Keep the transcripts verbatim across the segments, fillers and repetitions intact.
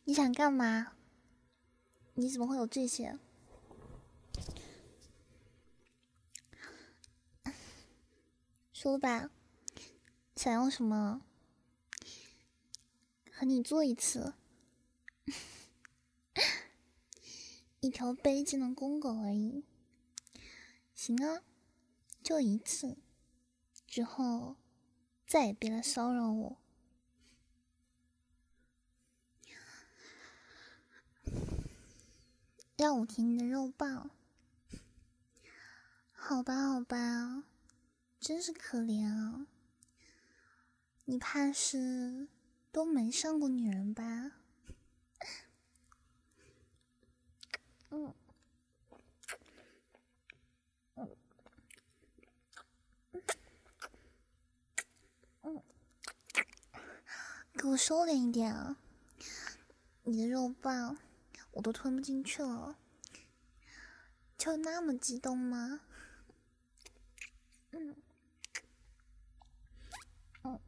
你想干嘛？你怎么会有这些？说吧，想要什么？和你做一次，一条卑贱的公狗而已。行啊，就一次，之后再也别来骚扰我。让我舔你的肉棒。好吧，好吧，真是可怜啊。你怕是都没上过女人吧？嗯，嗯，嗯，给我收敛一点啊！你的肉棒我都吞不进去了，就那么激动吗？嗯，嗯，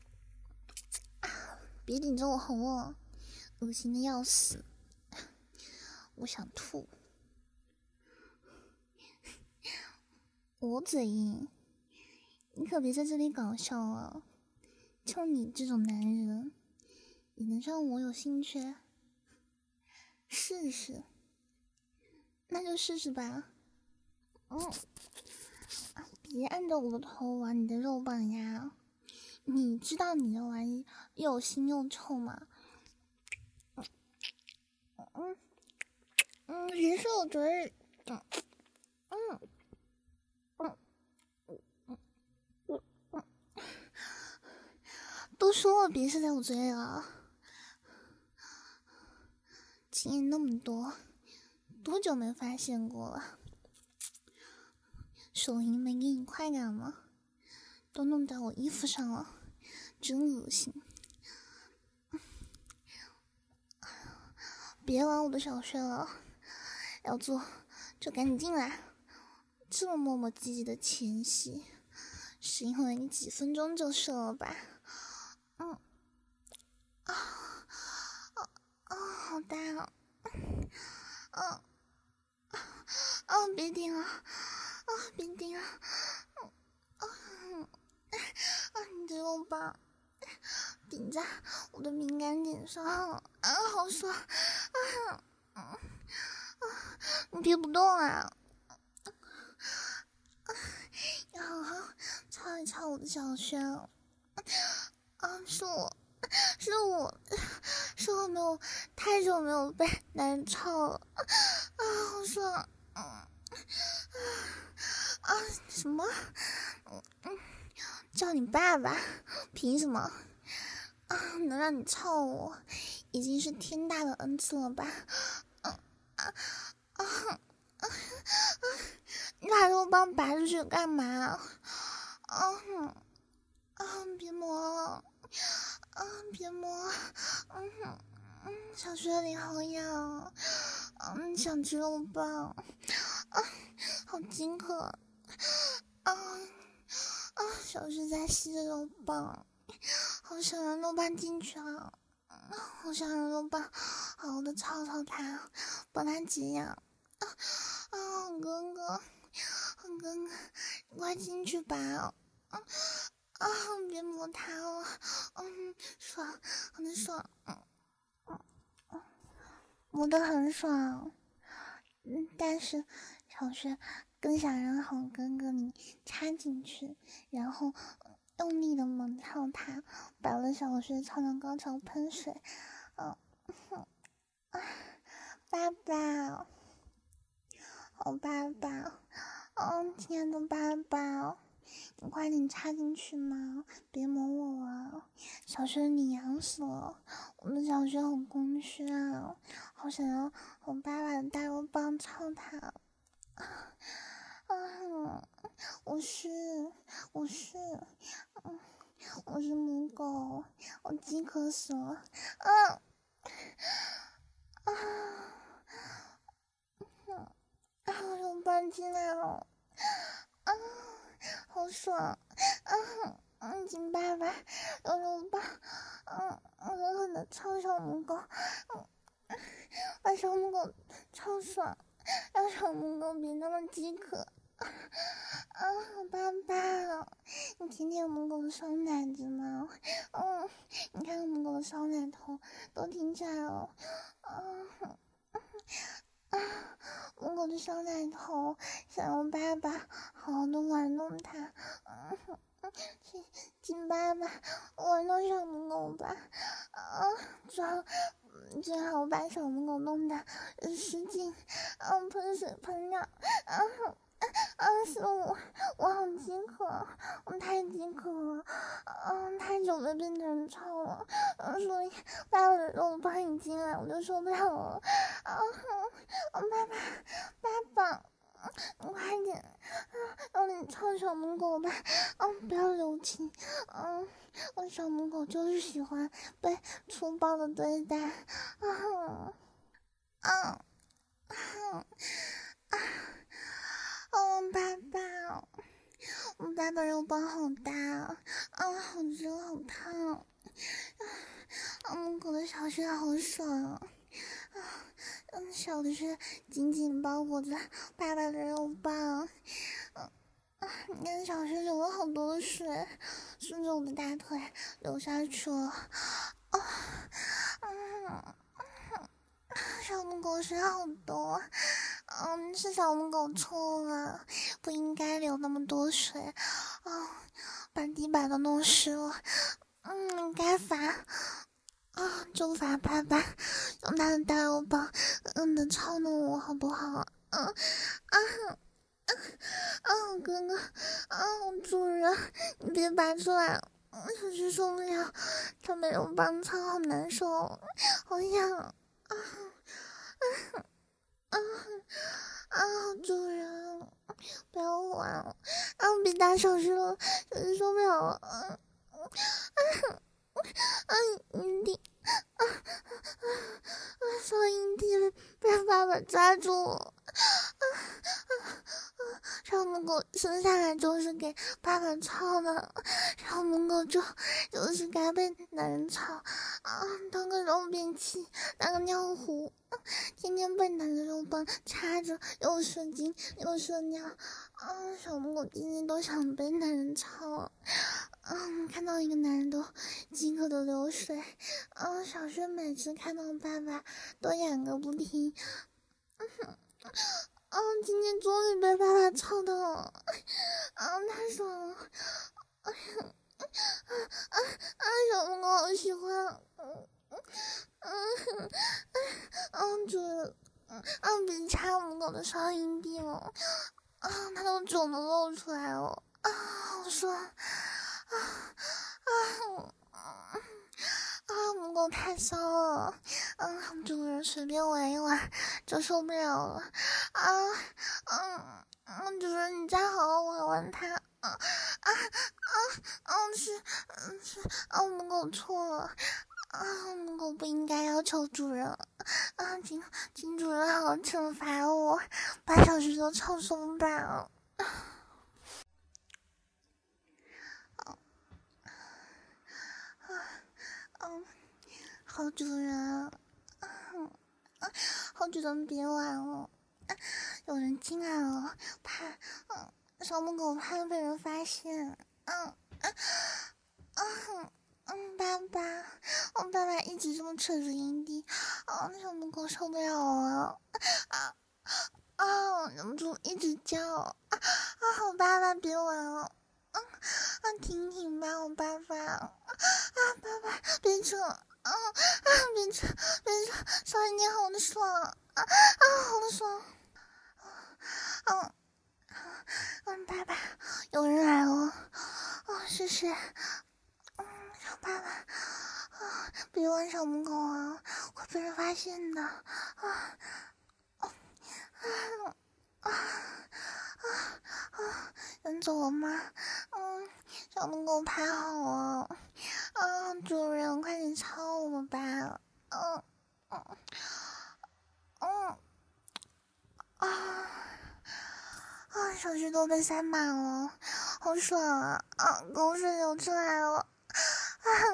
别顶着我吼我，恶心的要死，我想吐。我嘴硬，你可别在这里搞笑啊！就你这种男人，也能让我有兴趣？试试，那就试试吧。嗯，别按着我的头玩你的肉棒呀！你知道你的玩意又腥又臭吗？嗯嗯，谁说我嘴？嗯嗯嗯嗯嗯嗯，都说了别射在我嘴里了。经验那么多，多久没发现过了？手淫没给你快感吗？都弄到我衣服上了，真恶心！别玩我的小穴了，要做就赶紧进来。这么磨磨唧唧的前戏，是因为你几分钟就射了吧？嗯，啊啊啊，好大啊！啊啊，别顶了！啊，别顶了！啊啊，你的肉棒顶在我的敏感点上，啊，好爽！啊啊！你别不动啊！你好好擦一擦我的小穴。啊，是我，是我，是我没有太久没有被男人操了，啊，好爽！嗯啊，什么？嗯嗯，叫你爸爸？凭什么？啊，能让你操我，已经是天大的恩赐了吧？啊啊啊啊！你把肉棒拔出去干嘛？啊啊！别摸了！啊，别摸！嗯嗯，小穴里好痒，嗯，想吃肉棒，啊，好饥渴，啊啊，小穴在吸着肉棒，好想让肉棒进去啊！好想让肉棒好好的操操它，帮它解痒。啊啊，哥哥，哥哥，你快进去吧！啊啊，别摸它了，嗯，爽，很爽，嗯嗯嗯，摸得很爽，嗯，但是小穴更想让好哥哥你插进去，然后用力的猛操它，把了小穴操成高潮喷水。嗯，啊，爸爸，好爸爸，嗯，亲爱的爸爸，你快点插进去嘛，别摸我啊！小穴你痒死了，我的小穴很空虚啊，好想要我爸爸的大肉棒操它。啊，我是我是，嗯，我是母狗，我饥渴死了。啊啊！啊，肉棒进来了！啊，好爽！啊，嗯，亲爸爸，有肉棒！嗯，狠狠的超小母狗，嗯，把小母狗超爽，让小母狗别那么饥渴。啊，爸爸，你舔舔母狗的小奶子吗？嗯，你看母狗的小奶头都挺起来了。啊啊，母狗的小奶头想要爸爸好好的玩弄它。嗯，请请爸爸玩弄小母狗吧。啊，最好最好把小母狗弄得使劲，啊，喷水喷尿。啊。啊！是我，我好饥渴，我太饥渴了，嗯，太久没被男人操了，嗯，所以爸爸的肉棒一进来我就受不了了，啊，爸爸，爸爸，你快点，让你操小母狗吧，嗯，不要留情，嗯，我小母狗就是喜欢被粗暴的对待，啊，啊，啊，啊。哦，爸爸，我爸爸肉包好大啊，啊，好热好烫，啊，母狗的小穴好爽啊，嗯，小的是紧紧包裹着爸爸的肉棒，嗯，啊，你看小穴流了好多的水，顺着我的大腿流下去了，啊，嗯。小母狗水好多，嗯，是小母狗错了，不应该流那么多水，啊，把地板都弄湿了，嗯，该罚，啊，就罚爸爸用他的大肉棒，嗯的操弄我好不好？嗯啊啊啊，哥哥，啊，主人，你别拔出来，嗯，小是受不了，他没有棒操好难受，好痒，啊。啊啊啊！主人，不要玩了！啊，别打手势了，小心受不了了！啊啊啊！阴蒂，啊啊啊！小阴蒂被爸爸抓住了！啊啊啊！小母狗生下来就是给爸爸操的，小母狗就就是该被男人操啊，当个肉便器，当个尿壶。天天被男的肉棒插着，又射精又射尿，啊！小母狗天天都想被男人操，嗯，看到一个男人都饥渴的流水，啊！小轩每次看到爸爸都痒个不停，嗯，啊！今天终于被爸爸操到了，啊！太爽了，啊啊啊啊！小母狗好喜欢，嗯。嗯嗯，主人，嗯，别插母狗的小阴蒂了，啊，它都肿的露出来了，啊，好爽，啊啊啊！母狗太骚了，嗯，主人随便玩一玩就受不了了，啊，嗯嗯，主人你再好好玩玩它，啊啊啊啊！是，嗯是，啊，母狗错了。啊，母狗不应该要求主人啊，请请主人好好惩罚我，把小石头操松吧。啊啊嗯，好主人，嗯啊，好主人别玩了，啊，有人进来了，怕嗯小母狗怕被人发现，嗯啊啊。嗯，爸爸，我爸爸一直这么扯着阴蒂，啊，小母狗受不了了，啊啊，忍不住一直叫，啊啊，好爸爸别玩了，啊啊，停停吧，我爸爸，啊啊，爸爸别扯，啊啊，别扯别扯，少一点好的爽，啊啊，好的爽，啊啊，嗯，爸爸，有人来了，啊，是谁？嗯，小爸爸，啊，别玩小母狗啊，会被人发现的，啊，啊，啊，啊，啊，人走了吗？嗯，小母狗拍好了，啊，主人快点操我吧，嗯，嗯，嗯，啊，啊，手指都被塞满了，好爽啊，啊，口水流出来了。啊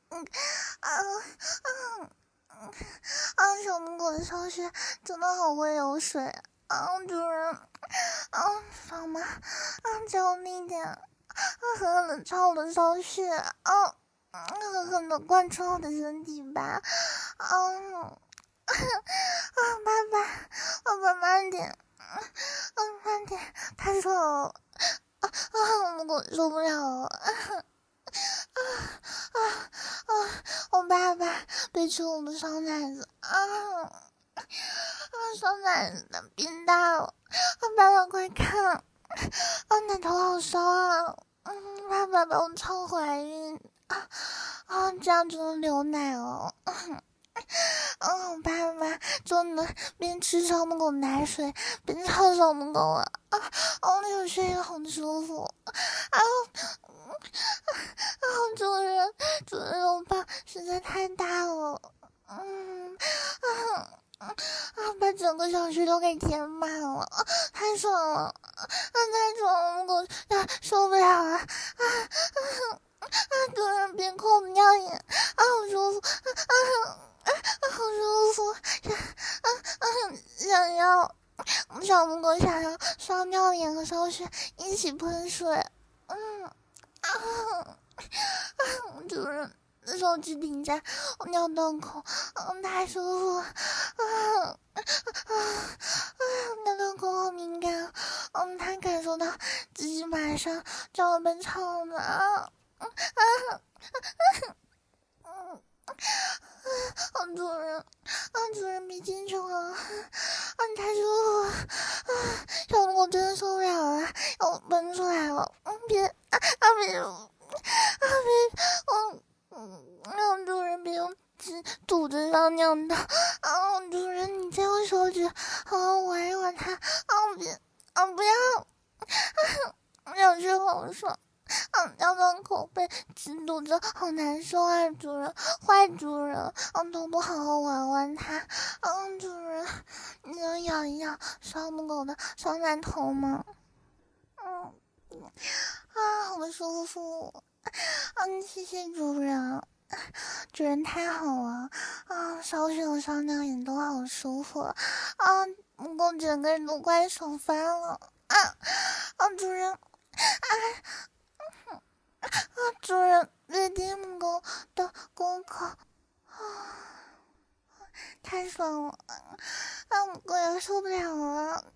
嗯啊啊啊！小母狗的小穴真的好会游水啊！主人，啊，爽吗？啊，教你一点，啊，狠狠的插我的小穴，啊，狠狠的贯穿我的身体吧，啊，啊，爸爸，爸爸慢点，啊，慢点，太爽了，啊啊，母狗受不了了，啊啊啊啊！我爸爸别吃我的小奶子啊！啊，小奶子的变大了！啊，爸爸快看！啊，奶头好烧啊！嗯，爸爸把我超怀孕啊啊！这样就能流奶了。嗯，嗯，爸爸就能边吃小母狗奶水边操小母狗了啊！哦，那种声音好舒服啊！啊，主人，主人，我爸实在太大了，嗯，啊啊，把整个小区都给填满了，啊，太爽了，啊，太爽了，我呀受不了了，啊啊啊！主人别抠我尿眼，啊，好舒服，啊啊啊，好舒服，啊啊，想要小母狗想要双尿眼和烧血一起喷水，嗯啊。主人，手机顶着我尿道口，嗯，太舒服了，啊啊啊！尿道口好敏感，嗯，他感受到自己马上就要被操了啊啊啊！嗯。啊，主人，啊，主人别进去了，啊，你太舒服了，啊，小母狗真的受不了了，要喷出来了，嗯，别，啊啊别，啊别，嗯嗯，让主人别用肚子上尿道，啊，主人你再用手指好好玩一玩它，啊别，啊不要，啊，两只好爽。啊，尿道口被挤肚子好难受啊！主人，坏主人，啊，都不好好玩玩它。嗯，主人，你能咬一咬小母狗的小奶头吗？嗯，啊，好舒服。嗯，谢谢主人，主人太好了。啊，小雪和小鸟眼都好舒服。啊，母狗整个人都快爽翻了。啊，啊，主人，啊。啊，主人，别听母狗的功课，啊，太爽了！啊，母狗要受不了了！啊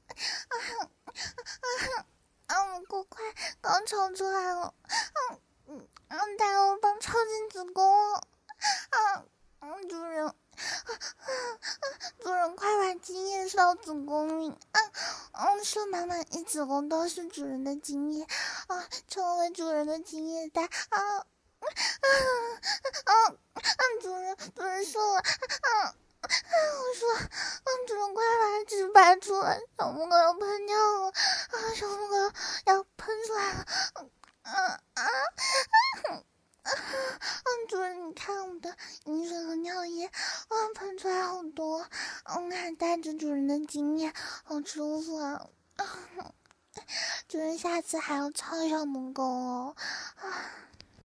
啊啊！母狗快高潮出来了！啊嗯啊！大欧帮超进子宫了！啊嗯，主人，啊啊啊！主人快把精液射到子宫里！啊嗯，射满满一子宫都是主人的精液啊，成为主人的精液袋啊！啊啊啊！主人，主人说了，啊啊！我说，啊，主人快把纸拔出来，小母狗要喷尿了，啊，小母狗要喷出来了，啊啊啊！啊，主人，你看我的饮水和尿液，啊，喷出来好多，嗯，还带着主人的精液，好舒服啊！啊，主人下次还要操小母狗哦，啊。